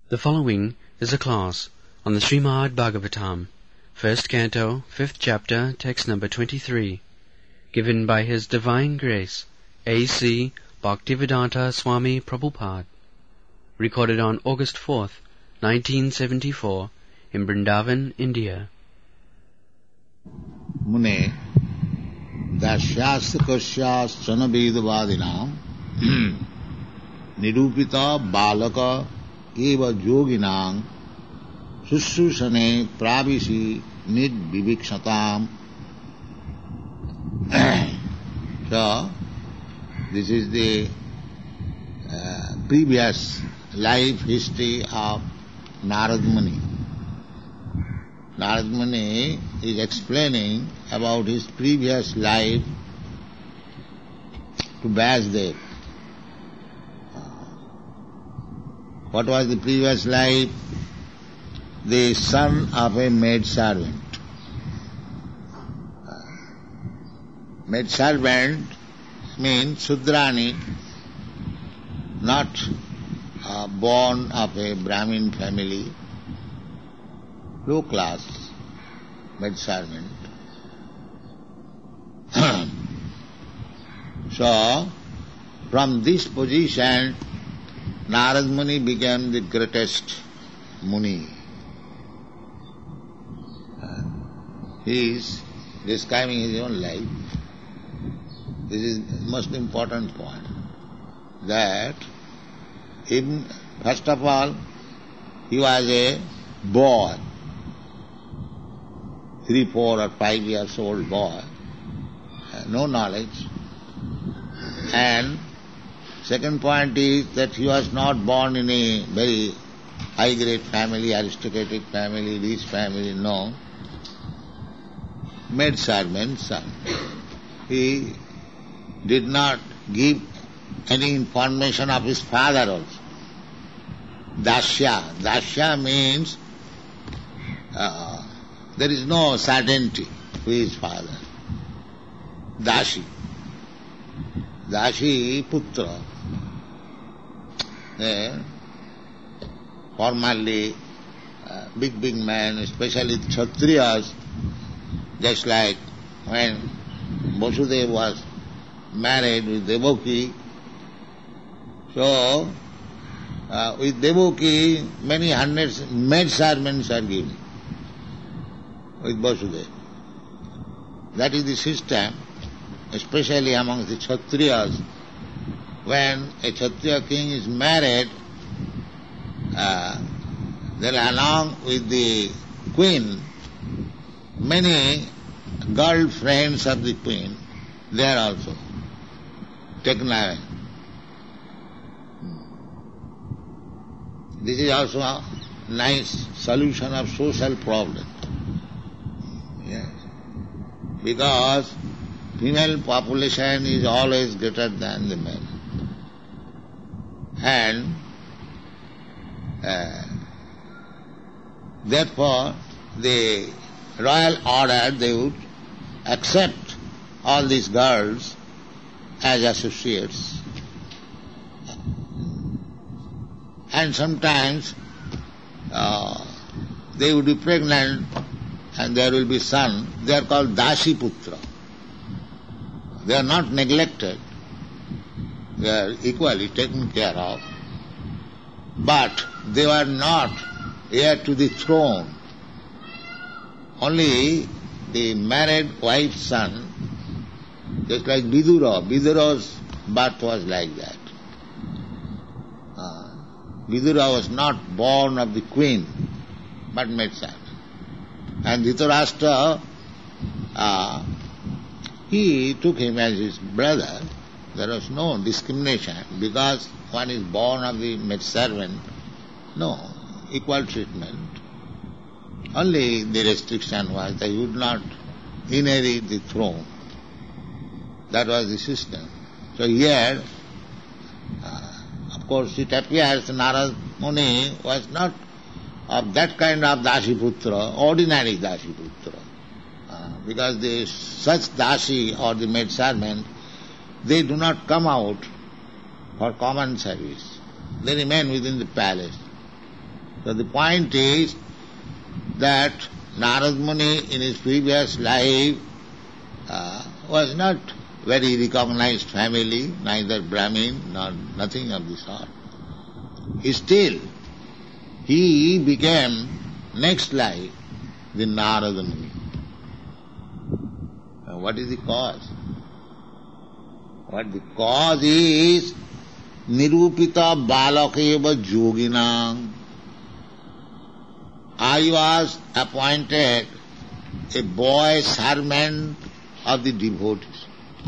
The following is a class on the Srimad Bhagavatam, first canto, 5th chapter, text number 23, given by His Divine Grace, A.C. Bhaktivedanta Swami Prabhupada, recorded on August 4th, 1974, in Vrindavan, India. Mune, dasyasya kasyasana vedavadinam nirupita balaka eva yoginam sussusane pravisi nidviviksatam. So, this is the previous life history of Narad Muni. Narad Muni is explaining about his previous life to Vyasdev. What was the previous life? The son of a maidservant. Maidservant means Sudrani, not born of a Brahmin family, low class maidservant. So, from this position, Narad Muni became the greatest Muni. He is describing his own life. This is the most important point. That, first of all, he was a boy, 3, 4 or 5 years old boy, no knowledge. And second point is that he was not born in a very high-grade family, aristocratic family, rich family, no. Maidservant son. He did not give any information of his father also. Dasya. Dasya means there is no certainty who is father. Dashi. Dashi putra. Formerly, big men, especially Kshatriyas, just like when Vasudeva was married with Devaki. So, with Devaki, many hundreds maidservants are given with Vasudeva. That is the system, especially among the Kshatriyas. When a Kshatriya king is married, then along with the queen, many girlfriends of the queen, they are also taken away. This is also a nice solution of social problem. Yes. Because female population is always greater than the male. And therefore the royal order, they would accept all these girls as associates. And sometimes they would be pregnant and there will be son. They are called Dashi Putra. They are not neglected. They are equally taken care of. But they were not heir to the throne. Only the married wife's son, just like Vidura. Vidura's birth was like that. Vidura was not born of the queen, but maidservant. And Dhritarashtra, he took him as his brother. There was no discrimination because one is born of the maidservant. No, equal treatment. Only the restriction was that he would not inherit the throne. That was the system. So here, of course, it appears Narad Muni was not of that kind of Dashiputra, ordinary Dashiputra. Because such Dashi or the maidservant, they do not come out for common service. They remain within the palace. So the point is that Narad Muni in his previous life was not very recognized family, neither Brahmin nor nothing of the sort. Still, he became next life the Narada Muni. What is the cause? What the cause is, Nirupita Balakeva Yoginam. I was appointed a boy servant of the devotees.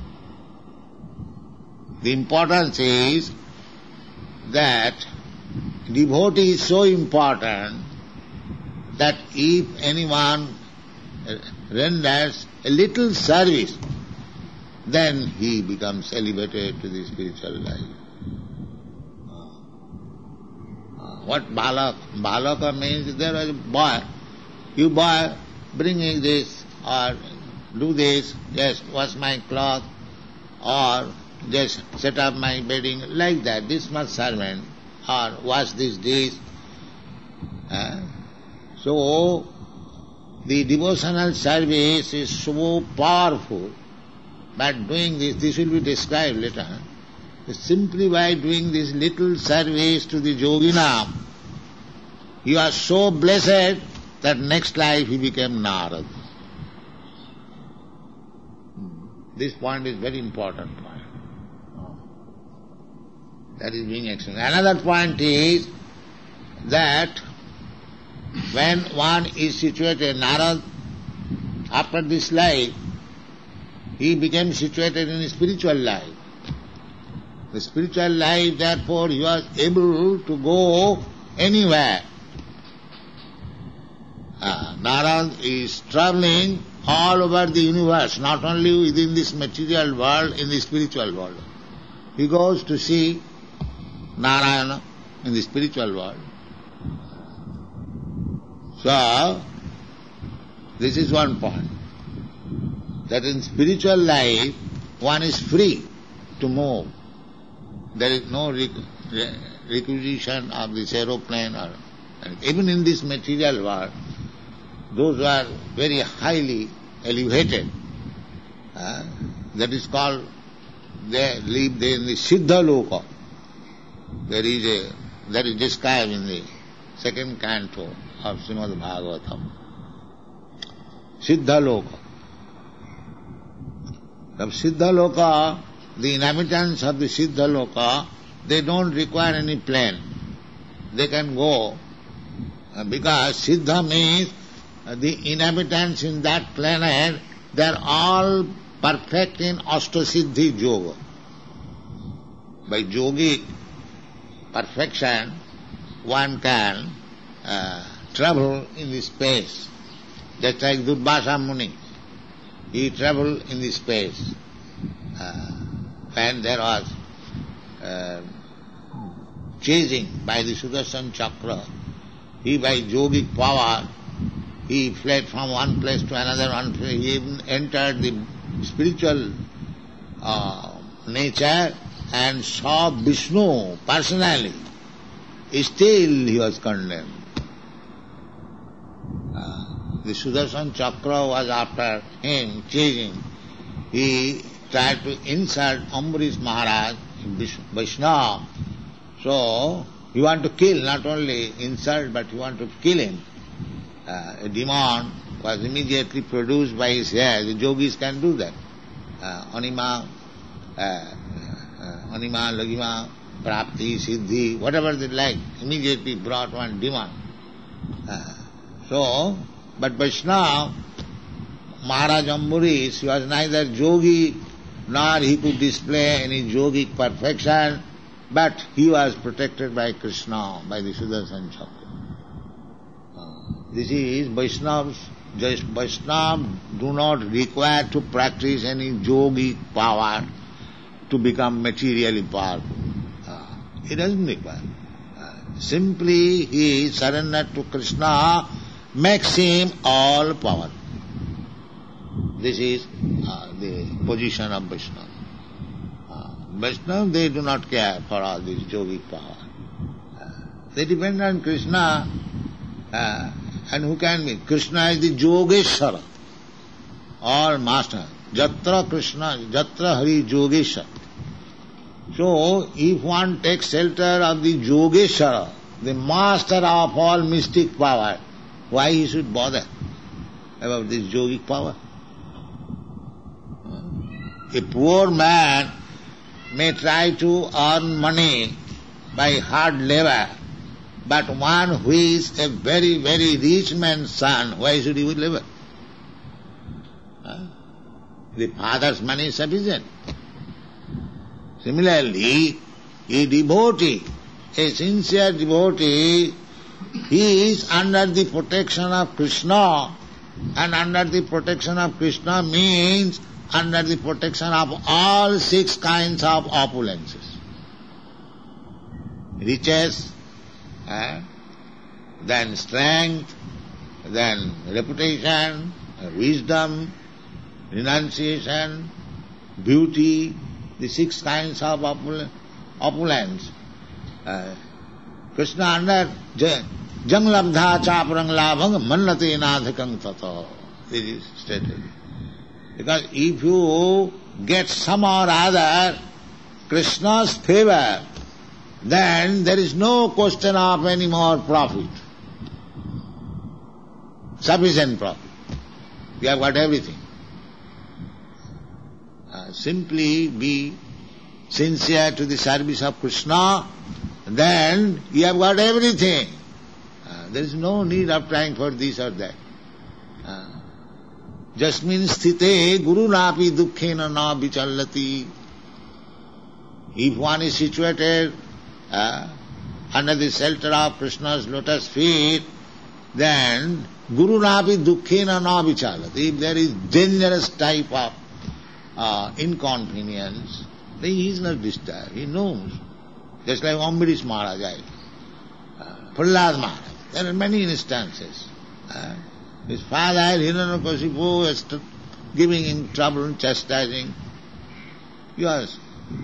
The importance is that devotee is so important that if anyone renders a little service, then he becomes elevated to the spiritual life. What balaka means? There is a boy. You boy, bring me this, or do this, just wash my cloth, or just set up my bedding, like that. This much servant, or wash this dish. So, the devotional service is so powerful, but doing this will be described later. Simply by doing this little service to the Yogina, you are so blessed that next life he became Narad. This point is very important point. That is being explained. Another point is that when one is situated, Narad, after this life, he became situated in spiritual life. The spiritual life, therefore, he was able to go anywhere. Narad is traveling all over the universe, not only within this material world, in the spiritual world. He goes to see Narayana in the spiritual world. So, this is one point. That in spiritual life, one is free to move. There is no requisition of this aeroplane, or even in this material world, those who are very highly elevated, that is called, they live there in the Siddha Loka. That is described in the second canto of Srimad Bhagavatam. Siddha Loka. The Siddha Loka, the inhabitants of the Siddha Loka, they don't require any plane. They can go, because Siddha means the inhabitants in that planet, they are all perfect in Ashtasiddhi Yoga. By yogic perfection, one can travel in the space. Just like Durvasa Muni, he travelled in the space. When there was chasing by the Sudarshan Chakra, he by yogic power, he fled from one place to another, he even entered the spiritual nature and saw Vishnu personally. Still he was condemned. The Sudarshan Chakra was after him, chasing. He tried to insult Ambarish Maharaj, Vaishnava. So, he wanted to kill, not only insult, but he wanted to kill him. A demon was immediately produced by his hair. The yogis can do that. Anima, Lagima, Prapti, Siddhi, whatever they like, immediately brought one demon. But Vaishnava, Maharaj Ambarish, he was neither yogi nor he could display any yogic perfection, but he was protected by Krishna, by the Sudarshan Chakra. This is Vaishnavas. Vaishnavas do not require to practice any yogic power to become materially powerful. He doesn't require. Simply he is surrendered to Krishna, makes him all power. This is the position of Vaishnava. Vaishnava, they do not care for all this yogic power. They depend on Krishna And who can be? Krishna is the Yogeshwara, or master. Jatra Krishna, Jatra Hari Yogeshwara. So, if one takes shelter of the Yogeshwara, the master of all mystic power, why he should bother about this yogic power? A poor man may try to earn money by hard labor, but one who is a very, very rich man's son, why should he labor? The father's money is sufficient. Similarly, a devotee, a sincere devotee, he is under the protection of Krishna, and under the protection of Krishna means under the protection of all 6 kinds of opulences. Riches, then strength, then reputation, wisdom, renunciation, beauty, the 6 kinds of opulence. Krishna under jang labdha chaparang labhang mannate nadhakang tata. This is stated. Because if you get some or other Krishna's favor, then there is no question of any more profit. Sufficient profit. You have got everything. Simply be sincere to the service of Krishna, then you have got everything. There is no need of trying for this or that. Jasmin sthite guru napi dukkhena na vichallati. If one is situated under the shelter of Krishna's lotus feet, then guru napi dukkhena na vichallati. If there is dangerous type of inconvenience, then he is not disturbed. He knows. Just like Ambarish Maharaj, Prahlad Maharaj. There are many instances. His father, Hiranyakasipu, was giving him trouble, chastising. He was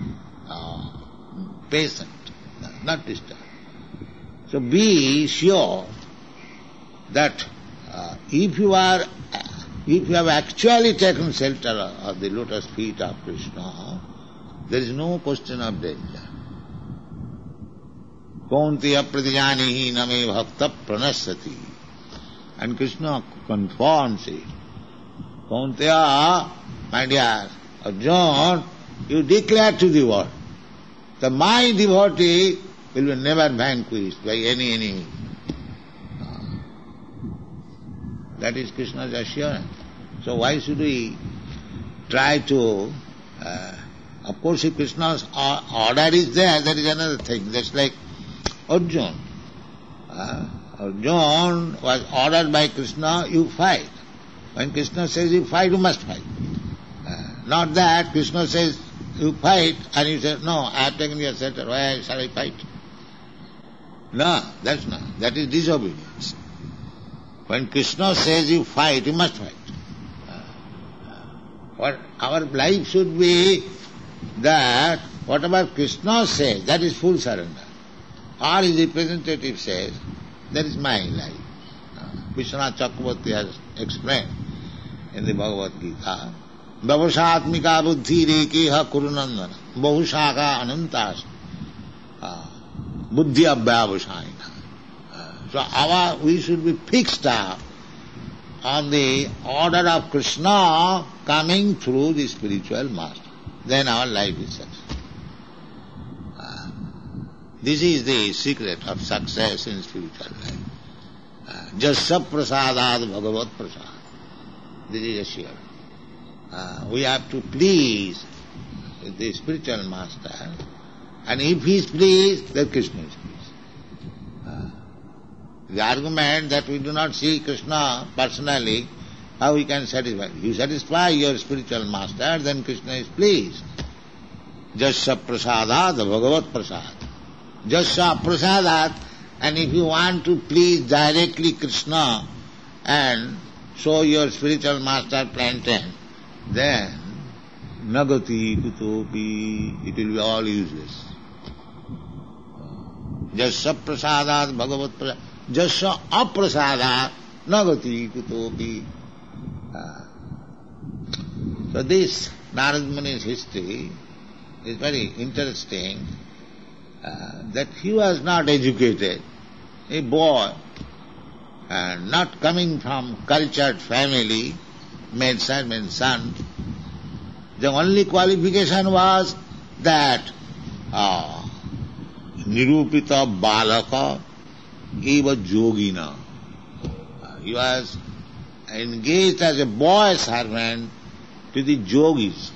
patient, not disturbed. So be sure that if you have actually taken shelter of the lotus feet of Krishna, there is no question of danger. Kaunteya pratijanihi name bhakta pranasati. And Krishna confirms it. Kaunteya, my dear Arjuna, you declare to the world that my devotee will be never vanquished by any enemy. That is Krishna's assurance. So why should we try to... of course, if Krishna's order is there, that is another thing. That's like Arjuna. Arjuna was ordered by Krishna, you fight. When Krishna says you fight, you must fight. Not that Krishna says you fight and you say, no, I have taken your shelter, why shall I fight? No, that's not. That is disobedience. When Krishna says you fight, you must fight. What our life should be that whatever Krishna says, that is full surrender. Or his representative says, that is my life. Vishwanath Chakravarti has explained in the Bhagavad Gita, Bhavashatmika buddhi rekeha kurunandana, bahushaka anantas, buddhi abhyavasayina. So we should be fixed up on the order of Krishna coming through the spiritual master. Then our life is successful. This is the secret of success in spiritual life. Jasya prasadad bhagavat prasad. This is assured. We have to please the spiritual master, and if he is pleased, then Krishna is pleased. The argument that we do not see Krishna personally, how we can satisfy? You satisfy your spiritual master, then Krishna is pleased. Jasya prasadad bhagavat prasad. Jasya prasadat, and if you want to please directly Krishna and show your spiritual master plantain, then nagati kutopi, it will be all useless. Jasya prasadat bhagavat prasad. jasya aprasada nagati kutopi. So this Narad Muni's history is very interesting, that he was not educated, a boy, not coming from cultured family, maid servant son. The only qualification was that nirupita balaka eva yogina. He was engaged as a boy servant to the yogis.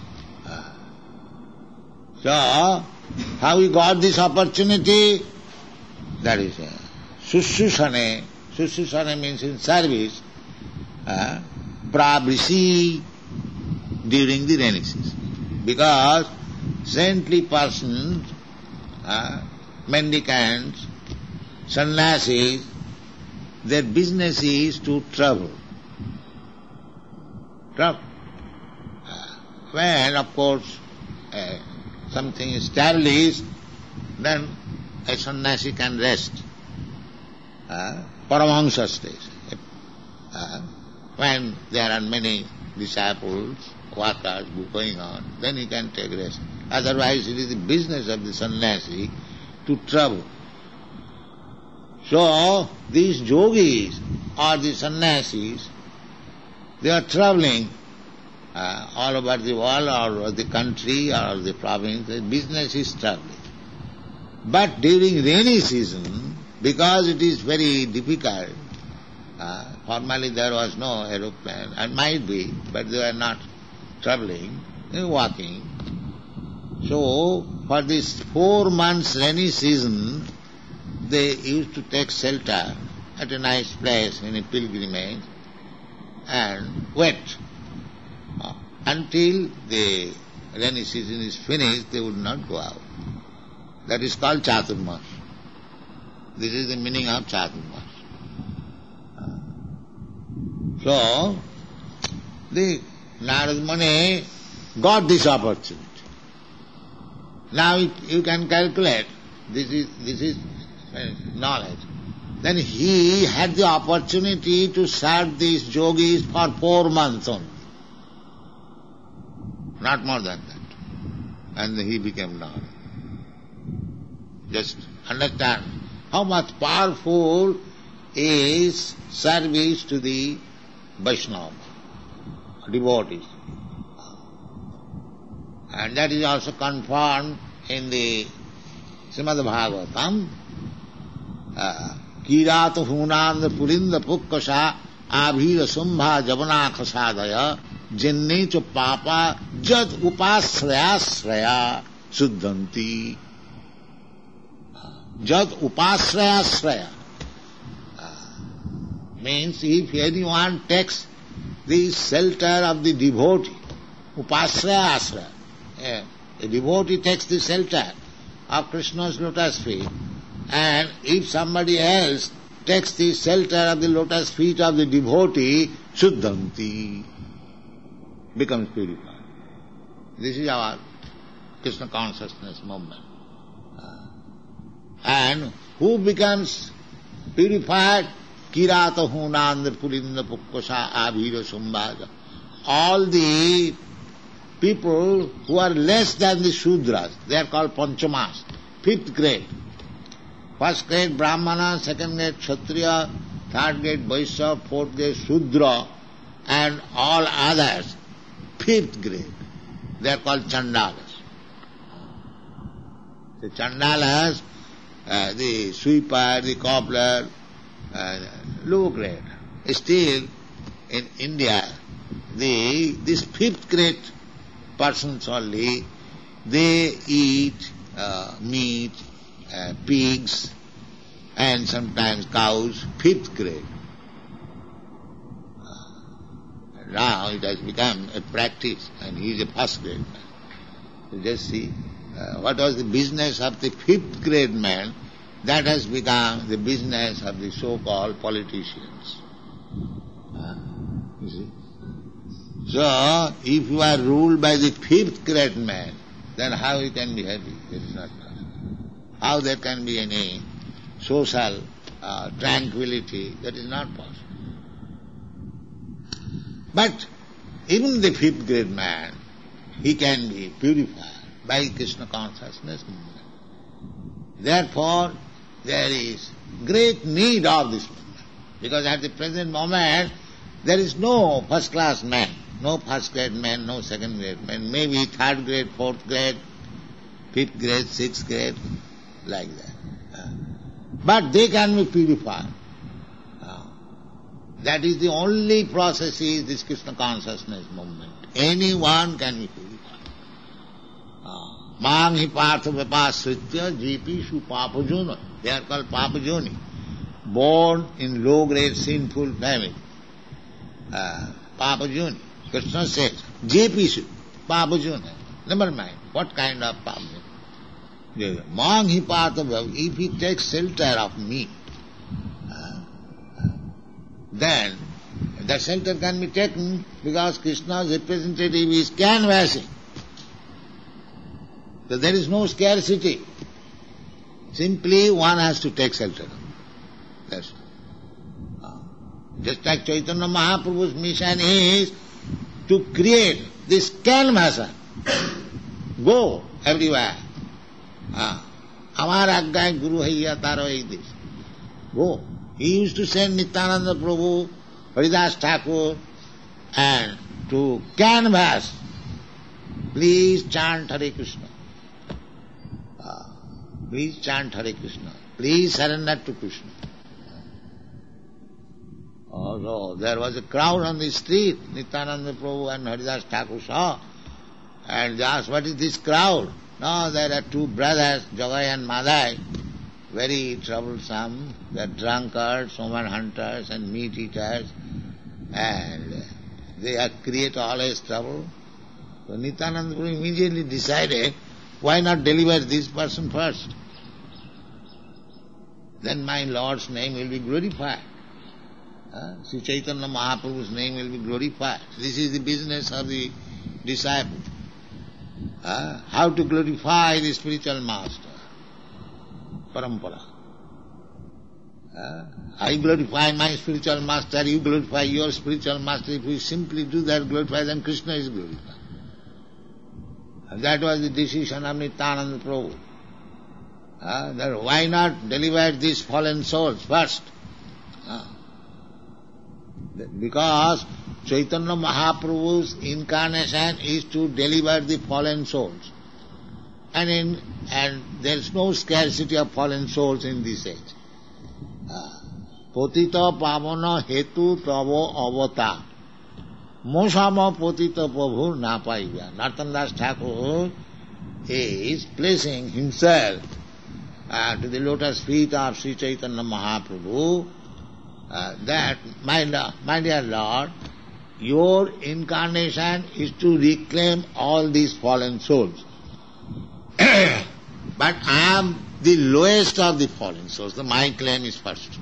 So, how he got this opportunity? That is Sushusane. Sushusane means in service. Prabrisi during the rainy season. Because saintly persons, mendicants, sannyasis, their business is to travel. When, of course, something is established, then a sannyasi can rest. Paramahansa stays. When there are many disciples, workers going on, then he can take rest. Otherwise it is the business of the sannyasi to travel. So these yogis or the sannyasis, they are traveling all over the world or the country or the province. The business is traveling. But during rainy season, because it is very difficult, formerly there was no aeroplane, and might be, but they were not traveling, they were walking. So for this 4 months rainy season, they used to take shelter at a nice place in a pilgrimage and wait. Until the rainy season is finished, they would not go out. That is called Chaturmas. This is the meaning of Chaturmas. So, the Narad Muni got this opportunity. Now you can calculate, this is knowledge. Then he had the opportunity to serve these yogis for 4 months only. Not more than that. And he became Narad. Just understand how much powerful is service to the Vaishnava, devotees. And that is also confirmed in the Srimad Bhagavatam. Kirata hunanda purinda pukkasa abhira sumbha javana khasadaya jenne cha papa jad upasraya sraya suddhanti. Jad upasraya sraya means if anyone takes the shelter of the devotee, upasraya asraya, a devotee takes the shelter of Krishna's lotus feet, and if somebody else takes the shelter of the lotus feet of the devotee, suddhanti, becomes purified. This is our Krishna consciousness movement. And who becomes purified? Kirata hunanda purinda pukkasa abhira sumbhaja. All the people who are less than the Shudras, they are called Panchamas, 5th grade. 1st grade Brahmana, 2nd grade Kshatriya, 3rd grade Vaishya, 4th grade Shudra, and all others, 5th grade. They are called Chandalas. The Chandalas, the sweeper, the cobbler, low grade. Still, in India, this 5th grade persons only, they eat meat, pigs, and sometimes cows, 5th grade. Now it has become a practice, and he is a 1st grade man. You just see, what was the business of the 5th grade man, that has become the business of the so-called politicians. You see? So, if you are ruled by the 5th grade man, then how you can be happy? It is not possible. How there can be any social tranquility. That is not possible. But even the fifth grade man, he can be purified by Krishna consciousness movement. Therefore, there is great need of this movement. Because at the present moment, there is no first class man, no first grade man, no second grade man, maybe third grade, fourth grade, fifth grade, sixth grade, like that. But they can be purified. That is the only process is this Krishna consciousness movement. Anyone can be purified. Mang hi partha vipasritya jipishu papajuna. They are called papajuni. Born in low grade sinful family. Papajuni. Krishna says, jipishu papajuna. Never mind. What kind of papajuna? Mang hi partha vipasritya. If he takes shelter of me, then the shelter can be taken because Krishna's representative is canvassing. So there is no scarcity. Simply one has to take shelter. That's all. Just like Chaitanya Mahaprabhu's mission is to create this canvasser. Go everywhere. Amar aggai guru haiya taro this. Go. He used to send Nityananda Prabhu, Haridas Thakur, and to canvass, please chant Hare Krishna. Please chant Hare Krishna. Please surrender to Krishna. So there was a crowd on the street. Nityananda Prabhu and Haridas Thakur saw, and they asked, what is this crowd? No, there are two brothers, Jagai and Madai, very troublesome. They are drunkards, woman hunters and meat eaters, and they create always trouble. So Nityananda Prabhu immediately decided, why not deliver this person first? Then my Lord's name will be glorified. Sri Chaitanya Mahaprabhu's name will be glorified. This is the business of the disciple. How to glorify the spiritual master. Parampara. I glorify my spiritual master, you glorify your spiritual master. If we simply do that, glorify, then Krishna is glorified. And that was the decision of Nityananda Prabhu. That why not deliver these fallen souls first? Because Chaitanya Mahaprabhu's incarnation is to deliver the fallen souls. And there is no scarcity of fallen souls in this age. Potita pavana hetu tavo avata. Mosama potita prabhu na paivya. Narottam Das Thakur is placing himself to the lotus feet of Sri Chaitanya Mahaprabhu, that, my dear Lord, your incarnation is to reclaim all these fallen souls. But I am the lowest of the fallen souls. So my claim is first.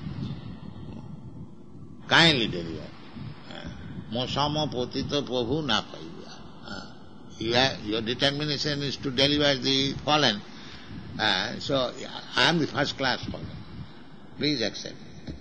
Kindly deliver. Mosama potita prabhu na paivya. Your determination is to deliver the fallen. So I am the first class fallen. Please accept.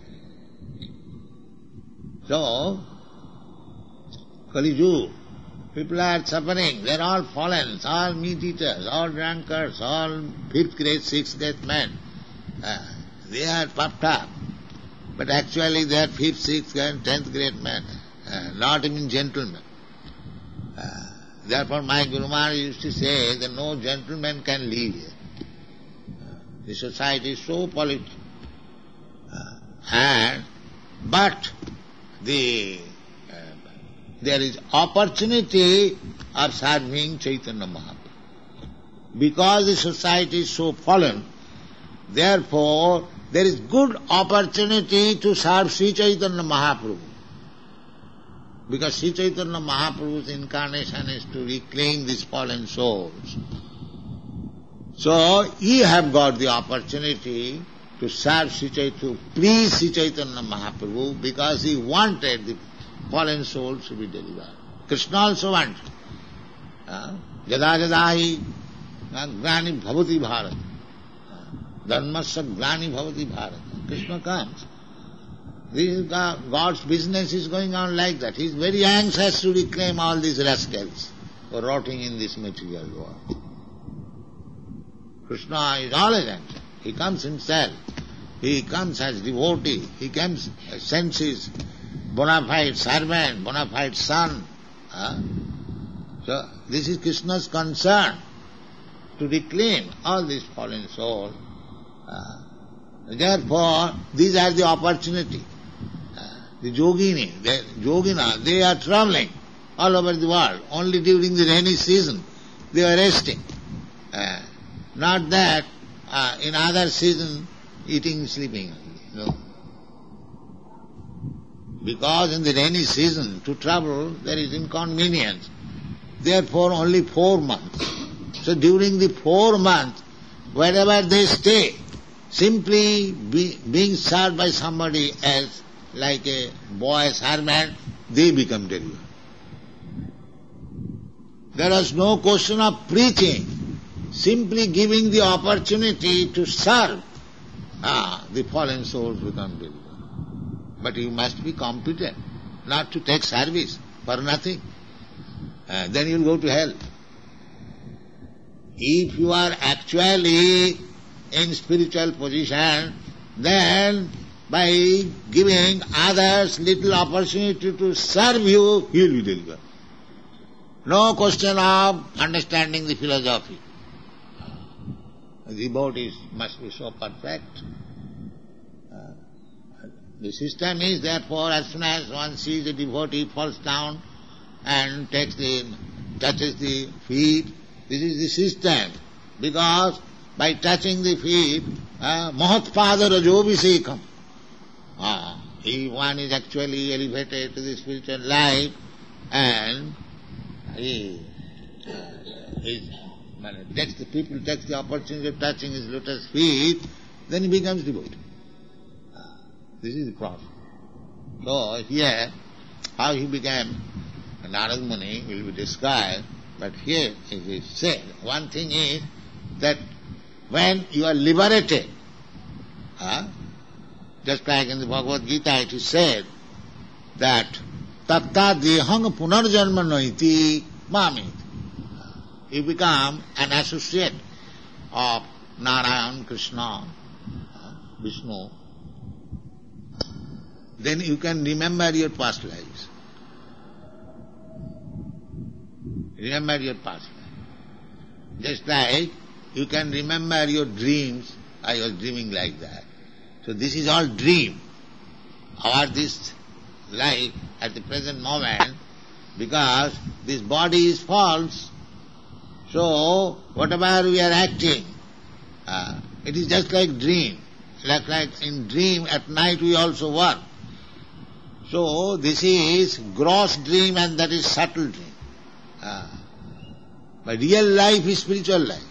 So, Kali Yuga, people are suffering. They are all fallen, all meat eaters, all drunkards, all fifth grade, sixth grade men. They are puffed up. But actually they are fifth, sixth grade, 10th grade men, not even gentlemen. Therefore my Guru Maharaj used to say that no gentleman can live here. The society is so polluted. But there is opportunity of serving Chaitanya Mahaprabhu. Because the society is so fallen, therefore there is good opportunity to serve Sri Chaitanya Mahaprabhu. Because Sri Chaitanya Mahaprabhu's incarnation is to reclaim these fallen souls. So you have got the opportunity to serve Sri Chaitanya, to please Sri Chaitanya Mahaprabhu, because he wanted the fallen souls to be delivered. Krishna also wanted. Jada jada hi glani bhavati bharat. Dharmasya glani bhavati bharat. Krishna comes. This is God's business is going on like that. He is very anxious to reclaim all these rascals who are rotting in this material world. Krishna is always anxious. He comes himself. He comes as devotee. He comes as sends his bona fide servant, bona fide son. So this is Krishna's concern, to reclaim all these fallen souls. Therefore, these are the opportunity. The yogina, they are traveling all over the world. Only during the rainy season they are resting. Not that in other season eating, sleeping. No. Because in the rainy season to travel there is inconvenience. Therefore only 4 months. So during the 4 months, wherever they stay, simply being served by somebody else, like a boy servant, they become delivered. There is no question of preaching, simply giving the opportunity to serve. The fallen souls become delivered. But you must be competent, not to take service for nothing. Then you will go to hell. If you are actually in spiritual position, then by giving others little opportunity to serve you, he will be delivered. No question of understanding the philosophy. The devotees must be so perfect. The system is therefore, as soon as one sees a devotee, falls down and touches the feet. This is the system. Because by touching the feet, Mahatpada Rajobhisekam. If one is actually elevated to the spiritual life and takes the opportunity of touching his lotus feet, then he becomes devotee. This is the problem. So here, how he became Narad Muni will be described, but here it is said, one thing is that when you are liberated, just like in the Bhagavad Gita it is said that tatta dehang punarjanma naiti mamit. You become an associate of Narayan, Krishna, Vishnu. Then you can remember your past lives. Remember your past life. Just like you can remember your dreams. I was dreaming like that. So this is all dream. This life at the present moment, because this body is false. So whatever we are acting, it is just like dream. Like in dream at night we also work. So this is gross dream and that is subtle dream. But real life is spiritual life.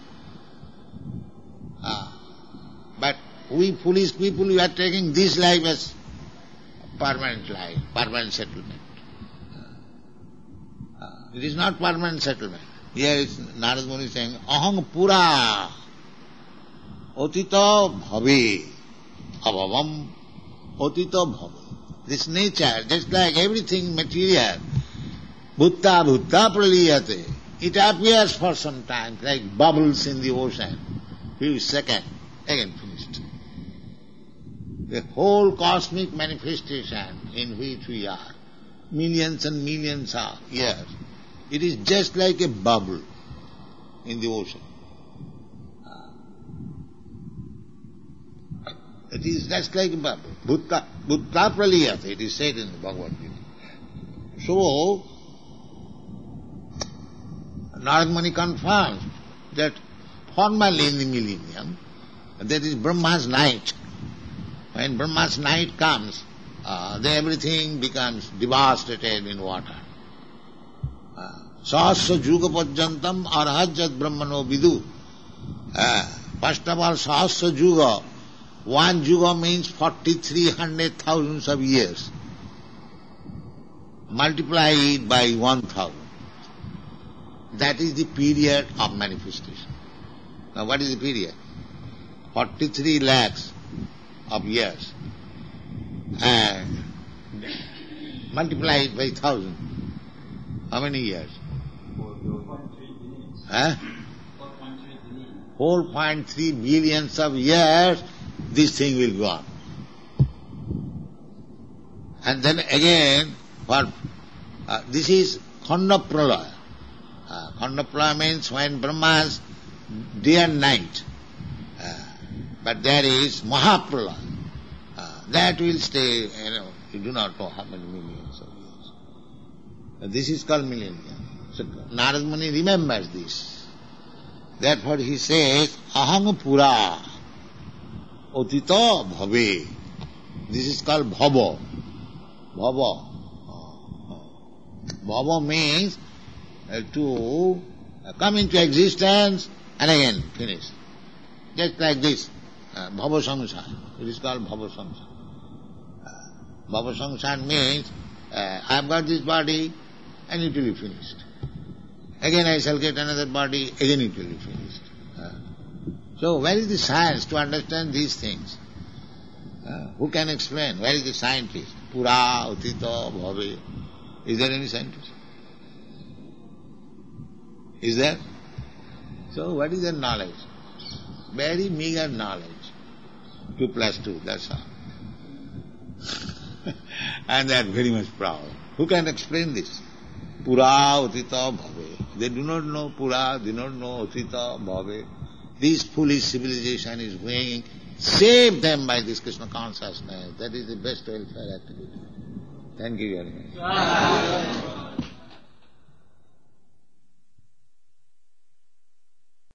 But we foolish people, we are taking this life as permanent life, permanent settlement. It is not permanent settlement. Here is Narad Muni saying, aham pura otita bhave abhavam otita bhave. This nature, just like everything material, bhutta praliyate, it appears for some time like bubbles in the ocean. Few seconds, again finished. The whole cosmic manifestation in which we are, millions and millions of years, it is just like a bubble in the ocean. It is just like a bubble. Bhutta praliyate, it is said in the Bhagavad Gita. So, Narad Muni confirms that formerly in the millennium, that is Brahma's night. When Brahma's night comes, then everything becomes devastated in water. Sahasra juga pajyantam arhajat brahmano vidu. First of all, Sahasra juga. One juga means 4,300,000 of years. Multiply it by 1,000. That is the period of manifestation. Now what is the period? 43 lakhs of years and multiply it by 1,000. How many years? 4.3 billions of years this thing will go on. And then again, this is Khanda Pralaya. Khanda Pralaya means when Brahma's day and night. But there is Mahapralaya. That will stay, you do not know how many millions of years. This is called millennium. So Narad Muni remembers this. Therefore he says, Aham Pura Otita Bhave. This is called Bhava. Bhava. Bhava means to come into existence and again finish. Just like this. Bhava Samsara. It is called Bhava Samsara. Bhava Samsara means I have got this body and it will be finished. Again I shall get another body, again it will be finished. So where is the science to understand these things? Who can explain? Where is the scientist? Pura, Utita, Bhave. Is there any scientist? Is there? So what is their knowledge? Very meager knowledge. 2 plus 2, that's all. And they are very much proud. Who can explain this? Pura, Utita, Bhave. They do not know Pura, they do not know Utita, Bhave. This foolish civilization is going. Save them by this Krishna consciousness. That is the best welfare activity. Thank you very much.